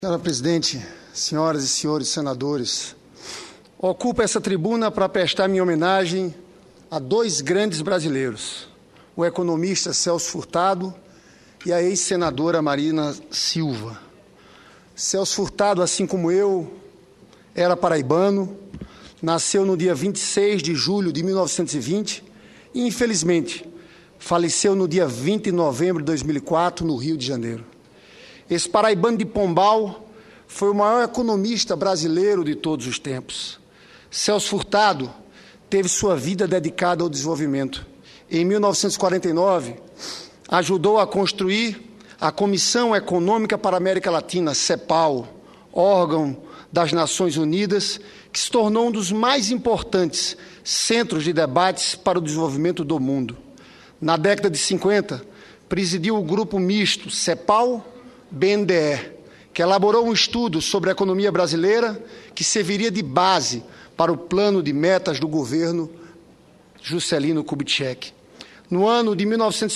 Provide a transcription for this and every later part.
Senhora Presidente, senhoras e senhores senadores, ocupo essa tribuna para prestar minha homenagem a dois grandes brasileiros, o economista Celso Furtado e a ex-senadora Marina Silva. Celso Furtado, assim como eu, era paraibano, nasceu no dia 26 de julho de 1920 e, infelizmente, faleceu no dia 20 de novembro de 2004, no Rio de Janeiro. Esse paraibano de Pombal foi o maior economista brasileiro de todos os tempos. Celso Furtado teve sua vida dedicada ao desenvolvimento. Em 1949, ajudou a construir a Comissão Econômica para a América Latina, CEPAL, órgão das Nações Unidas, que se tornou um dos mais importantes centros de debates para o desenvolvimento do mundo. Na década de 50, presidiu o grupo misto CEPAL-BNDE, que elaborou um estudo sobre a economia brasileira que serviria de base para o plano de metas do governo Juscelino Kubitschek. No ano de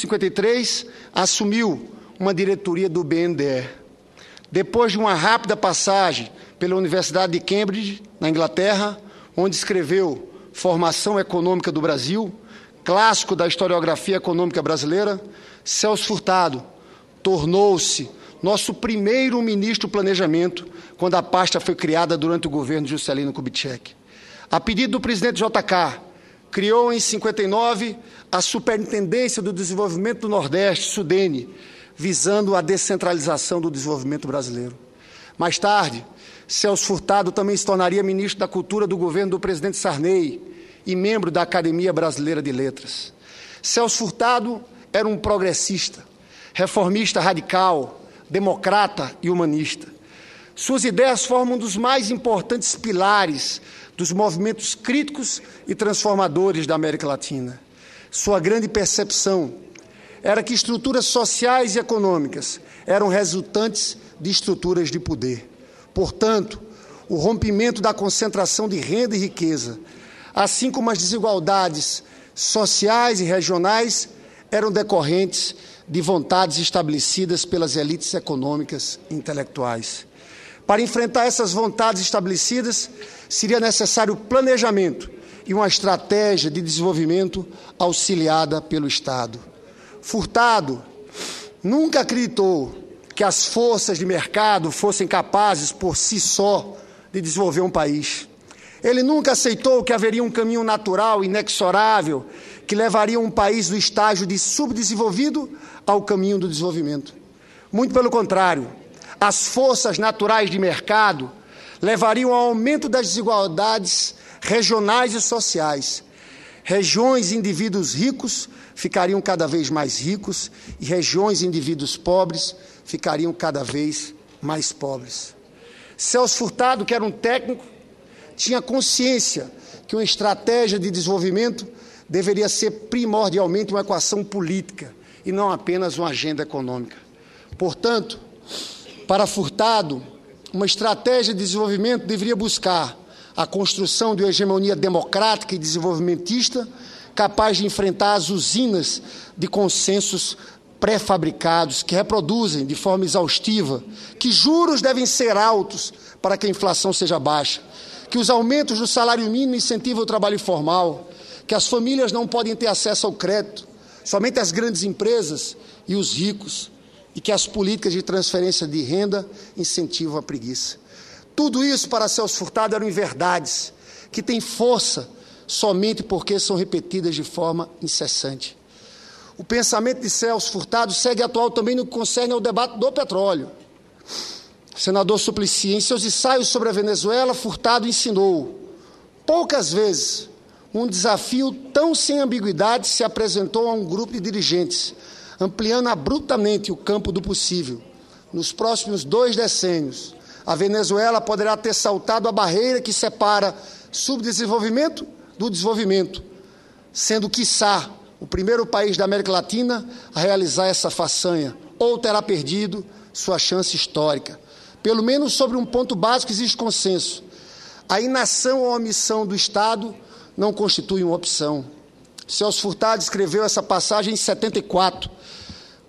1953, assumiu uma diretoria do BNDE. Depois de uma rápida passagem pela Universidade de Cambridge, na Inglaterra, onde escreveu Formação Econômica do Brasil, clássico da historiografia econômica brasileira, Celso Furtado tornou-se nosso primeiro ministro do Planejamento, quando a pasta foi criada durante o governo de Juscelino Kubitschek. A pedido do presidente JK, criou em 59 a Superintendência do Desenvolvimento do Nordeste, SUDENE, visando a descentralização do desenvolvimento brasileiro. Mais tarde, Celso Furtado também se tornaria ministro da Cultura do governo do presidente Sarney e membro da Academia Brasileira de Letras. Celso Furtado era um progressista, reformista radical, democrata e humanista. Suas ideias formam um dos mais importantes pilares dos movimentos críticos e transformadores da América Latina. Sua grande percepção era que estruturas sociais e econômicas eram resultantes de estruturas de poder. Portanto, o rompimento da concentração de renda e riqueza, assim como as desigualdades sociais e regionais, eram decorrentes de vontades estabelecidas pelas elites econômicas e intelectuais. Para enfrentar essas vontades estabelecidas, seria necessário planejamento e uma estratégia de desenvolvimento auxiliada pelo Estado. Furtado nunca acreditou que as forças de mercado fossem capazes, por si só, de desenvolver um país. Ele nunca aceitou que haveria um caminho natural, inexorável, que levaria um país do estágio de subdesenvolvido ao caminho do desenvolvimento. Muito pelo contrário, as forças naturais de mercado levariam ao aumento das desigualdades regionais e sociais. Regiões e indivíduos ricos ficariam cada vez mais ricos e regiões e indivíduos pobres ficariam cada vez mais pobres. Celso Furtado, que era um técnico, tinha consciência que uma estratégia de desenvolvimento deveria ser primordialmente uma equação política e não apenas uma agenda econômica. Portanto, para Furtado, uma estratégia de desenvolvimento deveria buscar a construção de uma hegemonia democrática e desenvolvimentista capaz de enfrentar as usinas de consensos pré-fabricados que reproduzem de forma exaustiva que juros devem ser altos para que a inflação seja baixa, que os aumentos do salário mínimo incentivam o trabalho informal, que as famílias não podem ter acesso ao crédito, somente as grandes empresas e os ricos, e que as políticas de transferência de renda incentivam a preguiça. Tudo isso, para Celso Furtado, eram inverdades que têm força somente porque são repetidas de forma incessante. O pensamento de Celso Furtado segue atual também no que concerne ao debate do petróleo. Senador Suplicy, em seus ensaios sobre a Venezuela, Furtado ensinou: poucas vezes um desafio tão sem ambiguidade se apresentou a um grupo de dirigentes, ampliando abruptamente o campo do possível. Nos próximos 2 decênios, a Venezuela poderá ter saltado a barreira que separa subdesenvolvimento do desenvolvimento, sendo, quiçá, o primeiro país da América Latina a realizar essa façanha, ou terá perdido sua chance histórica. Pelo menos sobre um ponto básico existe consenso: a inação ou omissão do Estado não constitui uma opção. Celso Furtado escreveu essa passagem em 74,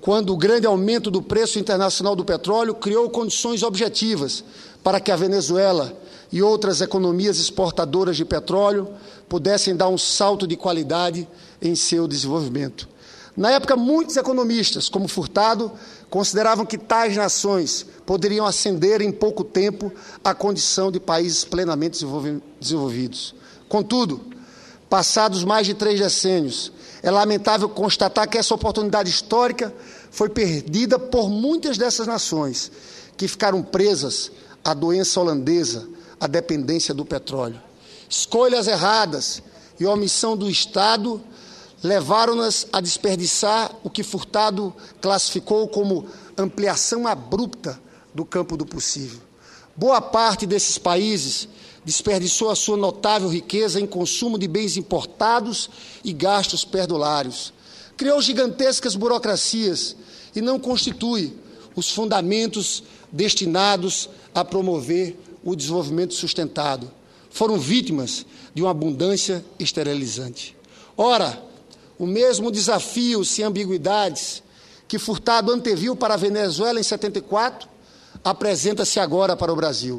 quando o grande aumento do preço internacional do petróleo criou condições objetivas para que a Venezuela e outras economias exportadoras de petróleo pudessem dar um salto de qualidade em seu desenvolvimento. Na época, muitos economistas, como Furtado, consideravam que tais nações poderiam ascender em pouco tempo à condição de países plenamente desenvolvidos. Contudo, passados mais de 3 decênios, é lamentável constatar que essa oportunidade histórica foi perdida por muitas dessas nações, que ficaram presas à doença holandesa, à dependência do petróleo. Escolhas erradas e omissão do Estado levaram-nas a desperdiçar o que Furtado classificou como ampliação abrupta do campo do possível. Boa parte desses países desperdiçou a sua notável riqueza em consumo de bens importados e gastos perdulários. Criou gigantescas burocracias e não constitui os fundamentos destinados a promover o desenvolvimento sustentado. Foram vítimas de uma abundância esterilizante. Ora, o mesmo desafio sem ambiguidades que Furtado anteviu para a Venezuela em 74, apresenta-se agora para o Brasil.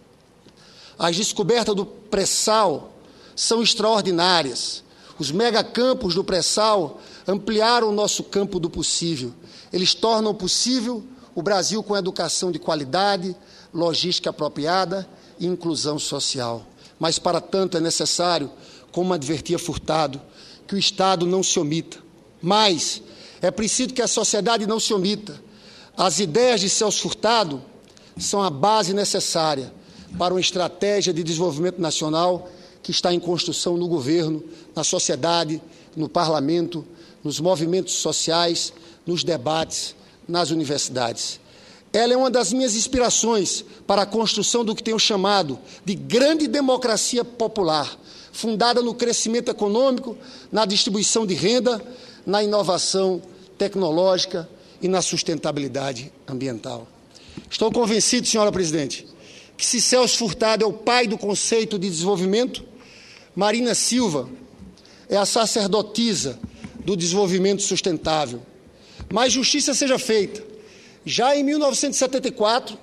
As descobertas do pré-sal são extraordinárias. Os megacampos do pré-sal ampliaram o nosso campo do possível. Eles tornam possível o Brasil com educação de qualidade, logística apropriada e inclusão social. Mas, para tanto, é necessário, como advertia Furtado, que o Estado não se omita. Mas é preciso que a sociedade não se omita. As ideias de Celso Furtado são a base necessária para uma estratégia de desenvolvimento nacional que está em construção no governo, na sociedade, no parlamento, nos movimentos sociais, nos debates, nas universidades. Ela é uma das minhas inspirações para a construção do que tenho chamado de grande democracia popular, fundada no crescimento econômico, na distribuição de renda, na inovação tecnológica e na sustentabilidade ambiental. Estou convencido, senhora presidente, que se Celso Furtado é o pai do conceito de desenvolvimento, Marina Silva é a sacerdotisa do desenvolvimento sustentável. Mas justiça seja feita. Já em 1974,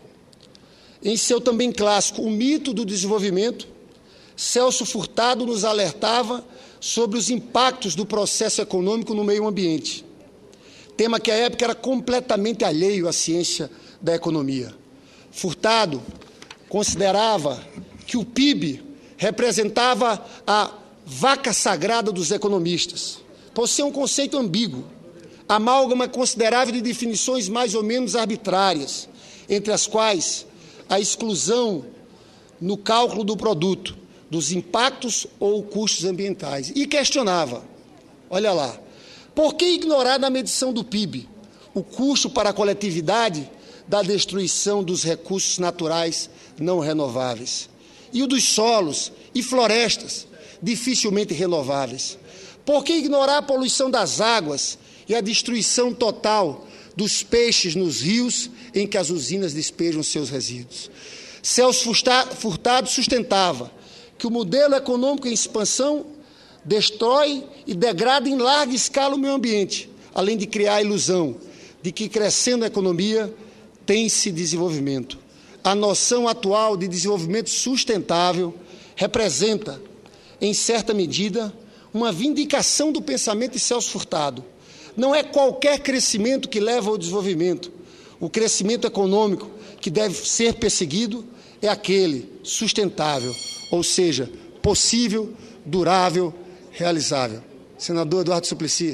em seu também clássico O Mito do Desenvolvimento, Celso Furtado nos alertava sobre os impactos do processo econômico no meio ambiente, tema que à época era completamente alheio à ciência da economia. Furtado considerava que o PIB representava a vaca sagrada dos economistas, por ser um conceito ambíguo, amálgama considerável de definições mais ou menos arbitrárias, entre as quais a exclusão no cálculo do produto, dos impactos ou custos ambientais. E questionava, olha lá, por que ignorar na medição do PIB o custo para a coletividade da destruição dos recursos naturais não renováveis e o dos solos e florestas dificilmente renováveis? Por que ignorar a poluição das águas e a destruição total dos peixes nos rios em que as usinas despejam seus resíduos? Celso Furtado sustentava que o modelo econômico em expansão destrói e degrada em larga escala o meio ambiente, além de criar a ilusão de que, crescendo a economia, tem-se desenvolvimento. A noção atual de desenvolvimento sustentável representa, em certa medida, uma vindicação do pensamento de Celso Furtado. Não é qualquer crescimento que leva ao desenvolvimento. O crescimento econômico que deve ser perseguido é aquele sustentável, ou seja, possível, durável, realizável. Senador Eduardo Suplicy.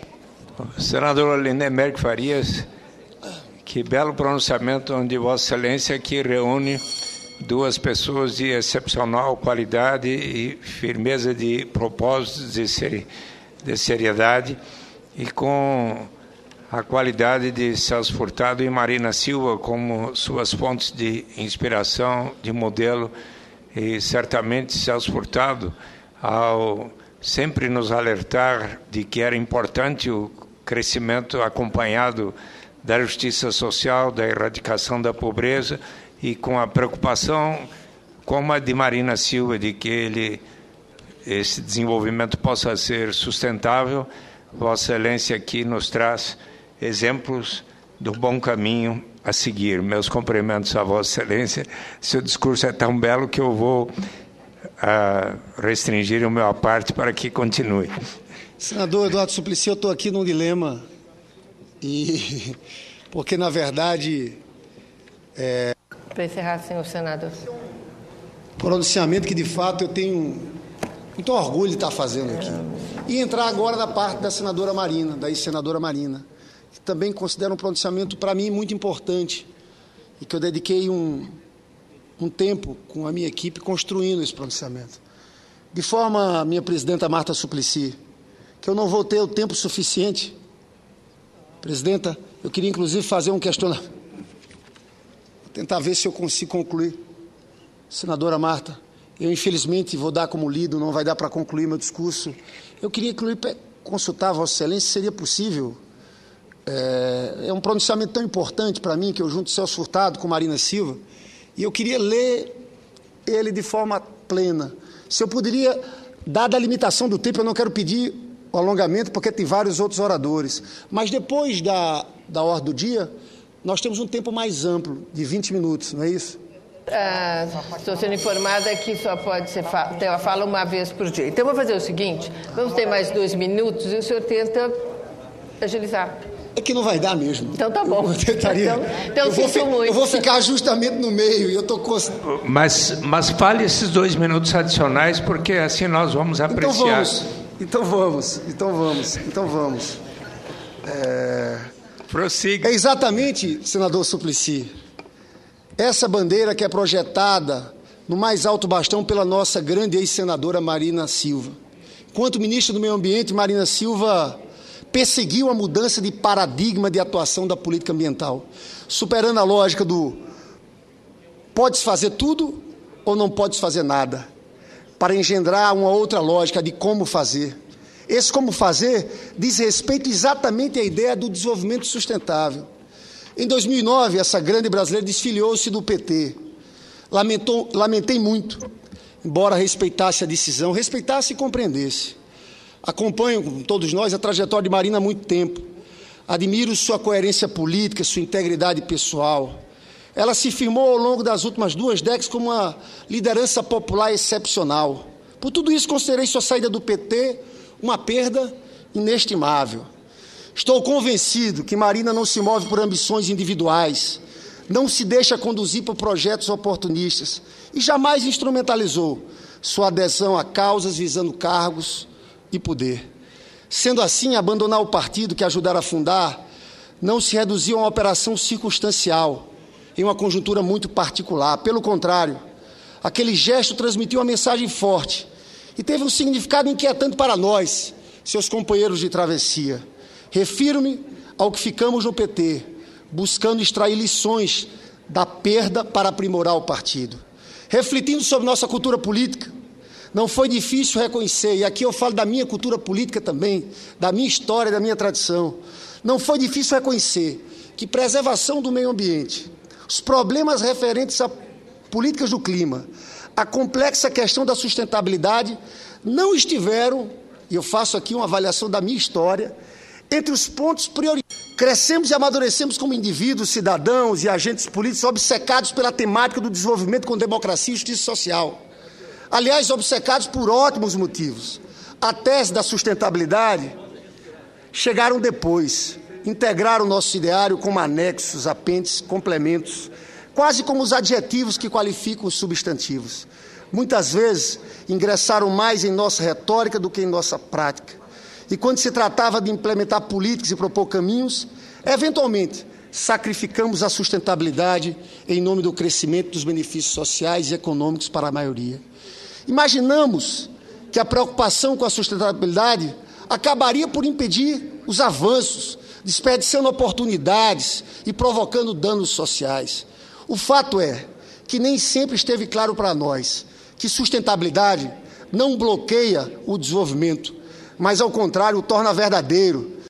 Senador Lindeberg Farias, que belo pronunciamento onde Vossa Excelência aqui reúne duas pessoas de excepcional qualidade e firmeza de propósitos, de seriedade, e com a qualidade de Celso Furtado e Marina Silva como suas fontes de inspiração, de modelo. E certamente Celso Furtado, ao sempre nos alertar de que era importante o crescimento acompanhado da justiça social, da erradicação da pobreza, e com a preocupação como a de Marina Silva, de que esse desenvolvimento possa ser sustentável, Vossa Excelência aqui nos traz exemplos do bom caminho a seguir. Meus cumprimentos a Vossa Excelência. Seu discurso é tão belo que eu vou restringir o meu parte para que continue. Senador Eduardo Suplicy, eu estou aqui num dilema, porque, na verdade... Para encerrar, senhor senador. Pronunciamento que, de fato, eu tenho muito orgulho de estar fazendo aqui. E entrar agora na parte da senadora Marina, da ex-senadora Marina, que também considera um pronunciamento, para mim, muito importante, e que eu dediquei um tempo com a minha equipe construindo esse pronunciamento. De forma, minha presidenta Marta Suplicy, que eu não vou ter o tempo suficiente. Presidenta, eu queria, inclusive, fazer um questionamento. Vou tentar ver se eu consigo concluir. Senadora Marta, eu, infelizmente, vou dar como lido, não vai dar para concluir meu discurso. Eu queria consultar a Vossa Excelência se seria possível. É um pronunciamento tão importante para mim, que eu junto Celso Furtado com Marina Silva, e eu queria ler ele de forma plena. Se eu poderia, dada a limitação do tempo, eu não quero pedir o alongamento, porque tem vários outros oradores, mas depois da ordem do dia, nós temos um tempo mais amplo, de 20 minutos, não é isso? Estou sendo informada que só pode ser fala uma vez por dia. Então, vou fazer o seguinte, vamos ter mais 2 minutos e o senhor tenta agilizar. É que não vai dar mesmo. Então tá bom. Eu vou ficar justamente no meio e eu estou... Mas fale esses 2 minutos adicionais, porque assim nós vamos apreciar. Então vamos. Prossiga. É exatamente, senador Suplicy, essa bandeira que é projetada no mais alto bastão pela nossa grande ex-senadora Marina Silva. Enquanto ministra do Meio Ambiente, Marina Silva perseguiu a mudança de paradigma de atuação da política ambiental, superando a lógica do pode-se fazer tudo ou não pode-se fazer nada, para engendrar uma outra lógica de como fazer. Esse como fazer diz respeito exatamente à ideia do desenvolvimento sustentável. Em 2009, essa grande brasileira desfiliou-se do PT. Lamentei muito, embora respeitasse a decisão, respeitasse e compreendesse. Acompanho, como todos nós, a trajetória de Marina há muito tempo. Admiro sua coerência política, sua integridade pessoal. Ela se firmou ao longo das últimas 2 décadas como uma liderança popular excepcional. Por tudo isso, considerei sua saída do PT uma perda inestimável. Estou convencido que Marina não se move por ambições individuais, não se deixa conduzir por projetos oportunistas e jamais instrumentalizou sua adesão a causas visando cargos e poder. Sendo assim, abandonar o partido que ajudara a fundar não se reduziu a uma operação circunstancial, em uma conjuntura muito particular. Pelo contrário, aquele gesto transmitiu uma mensagem forte e teve um significado inquietante para nós, seus companheiros de travessia. Refiro-me ao que ficamos no PT, buscando extrair lições da perda para aprimorar o partido. Refletindo sobre nossa cultura política, não foi difícil reconhecer, e aqui eu falo da minha cultura política também, da minha história, da minha tradição, não foi difícil reconhecer que preservação do meio ambiente, os problemas referentes a políticas do clima, a complexa questão da sustentabilidade, não estiveram, e eu faço aqui uma avaliação da minha história, entre os pontos prioritários. Crescemos e amadurecemos como indivíduos, cidadãos e agentes políticos obcecados pela temática do desenvolvimento com democracia e justiça social. Aliás, obcecados por ótimos motivos. A tese da sustentabilidade chegaram depois, integraram o nosso ideário como anexos, apêndices, complementos, quase como os adjetivos que qualificam os substantivos. Muitas vezes ingressaram mais em nossa retórica do que em nossa prática. E quando se tratava de implementar políticas e propor caminhos, eventualmente sacrificamos a sustentabilidade em nome do crescimento dos benefícios sociais e econômicos para a maioria. Imaginamos que a preocupação com a sustentabilidade acabaria por impedir os avanços, desperdiçando oportunidades e provocando danos sociais. O fato é que nem sempre esteve claro para nós que sustentabilidade não bloqueia o desenvolvimento, mas, ao contrário, o torna verdadeiro.